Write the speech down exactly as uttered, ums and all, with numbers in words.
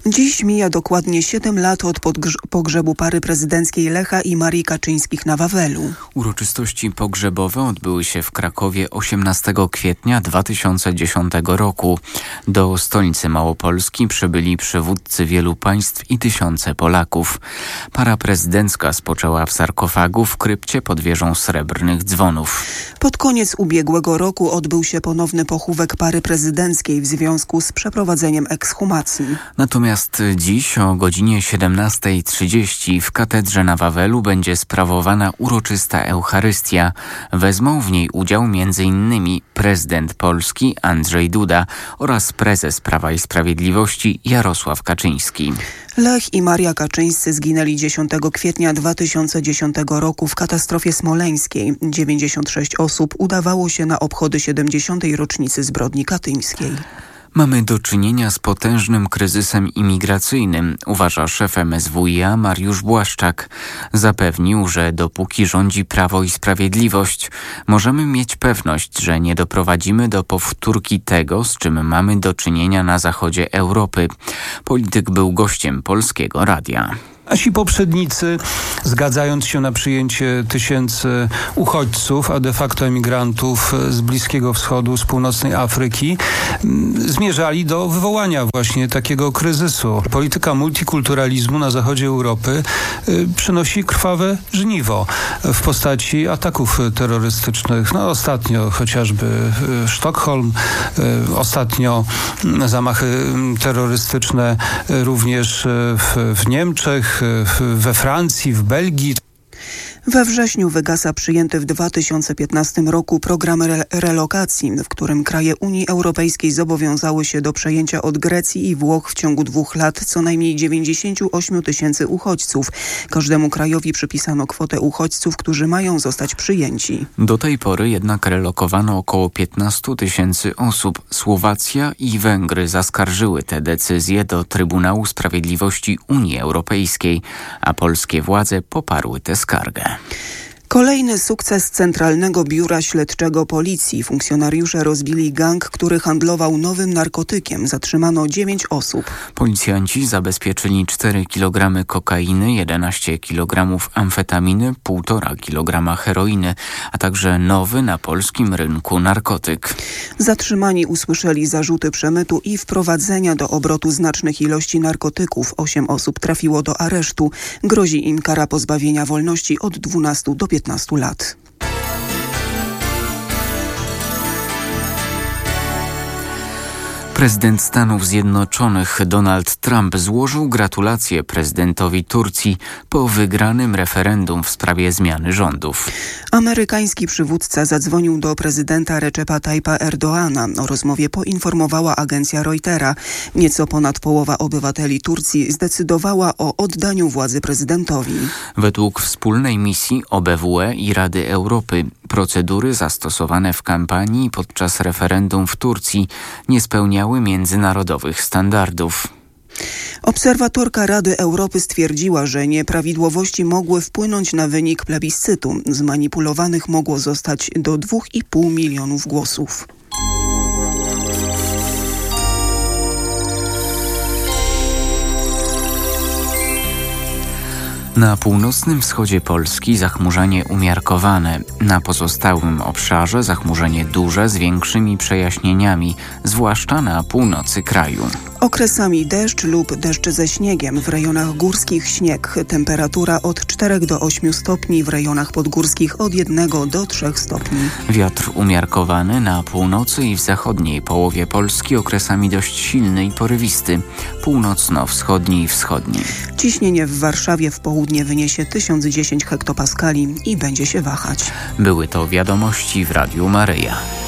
Dziś mija dokładnie siedem lat od pogrzebu pary prezydenckiej Lecha i Marii Kaczyńskich na Wawelu. Uroczystości pogrzebowe odbyły się w Krakowie osiemnastego kwietnia dwa tysiące dziesiątego roku. Do stolicy Małopolski przybyli przywódcy wielu państw i tysiące Polaków. Para prezydencka spoczęła w sarkofagu w krypcie pod wieżą Srebrnych Dzwonów. Pod koniec ubiegłego roku odbył się ponowny pochówek pary prezydenckiej w związku z przeprowadzeniem ekshumacji. Natomiast dziś o godzinie siedemnastej trzydzieści w katedrze na Wawelu będzie sprawowana uroczysta Eucharystia. Wezmą w niej udział m.in. prezydent Polski Andrzej Duda oraz prezes Prawa i Sprawiedliwości Jarosław Kaczyński. Lech i Maria Kaczyńscy zginęli dziesiątego kwietnia dwa tysiące dziesiątego roku w katastrofie smoleńskiej. dziewięćdziesiąt sześć osób udawało się na obchody siedemdziesiątej rocznicy zbrodni katyńskiej. Mamy do czynienia z potężnym kryzysem imigracyjnym, uważa szef M S W i A Mariusz Błaszczak. Zapewnił, że dopóki rządzi Prawo i Sprawiedliwość, możemy mieć pewność, że nie doprowadzimy do powtórki tego, z czym mamy do czynienia na zachodzie Europy. Polityk był gościem Polskiego Radia. Nasi poprzednicy, zgadzając się na przyjęcie tysięcy uchodźców, a de facto emigrantów z Bliskiego Wschodu, z północnej Afryki, zmierzali do wywołania właśnie takiego kryzysu. Polityka multikulturalizmu na zachodzie Europy przynosi krwawe żniwo w postaci ataków terrorystycznych. No, ostatnio chociażby Sztokholm, ostatnio zamachy terrorystyczne również w, w Niemczech, we Francji, w Belgii. We wrześniu wygasa przyjęty w dwa tysiące piętnastym roku program re- relokacji, w którym kraje Unii Europejskiej zobowiązały się do przejęcia od Grecji i Włoch w ciągu dwóch lat co najmniej dziewięćdziesiąt osiem tysięcy uchodźców. Każdemu krajowi przypisano kwotę uchodźców, którzy mają zostać przyjęci. Do tej pory jednak relokowano około piętnaście tysięcy osób. Słowacja i Węgry zaskarżyły te decyzje do Trybunału Sprawiedliwości Unii Europejskiej, a polskie władze poparły tę skargę. Kolejny sukces Centralnego Biura Śledczego Policji. Funkcjonariusze rozbili gang, który handlował nowym narkotykiem. Zatrzymano dziewięć osób. Policjanci zabezpieczyli cztery kilogramy kokainy, jedenaście kilogramów amfetaminy, półtora kilograma heroiny, a także nowy na polskim rynku narkotyk. Zatrzymani usłyszeli zarzuty przemytu i wprowadzenia do obrotu znacznych ilości narkotyków. Osiem osób trafiło do aresztu. Grozi im kara pozbawienia wolności od dwunastu do piętnastu lat. Prezydent Stanów Zjednoczonych Donald Trump złożył gratulacje prezydentowi Turcji po wygranym referendum w sprawie zmiany rządów. Amerykański przywódca zadzwonił do prezydenta Recepa Tayyipa Erdoğana. O rozmowie poinformowała agencja Reutera. Nieco ponad połowa obywateli Turcji zdecydowała o oddaniu władzy prezydentowi. Według wspólnej misji O B W E i Rady Europy procedury zastosowane w kampanii podczas referendum w Turcji nie spełniały międzynarodowych standardów. Obserwatorka Rady Europy stwierdziła, że nieprawidłowości mogły wpłynąć na wynik plebiscytu. Zmanipulowanych mogło zostać do dwóch i pół milionów głosów. Na północnym wschodzie Polski zachmurzenie umiarkowane. Na pozostałym obszarze zachmurzenie duże z większymi przejaśnieniami, zwłaszcza na północy kraju. Okresami deszcz lub deszcz ze śniegiem, w rejonach górskich śnieg. Temperatura od czterech do ośmiu stopni, w rejonach podgórskich od jednego do trzech stopni. Wiatr umiarkowany na północy i w zachodniej połowie Polski, okresami dość silny i porywisty. Północno-wschodni i wschodni. Ciśnienie w Warszawie w południe wyniesie tysiąc dziesięć hektopaskali i będzie się wahać. Były to wiadomości w Radiu Maryja.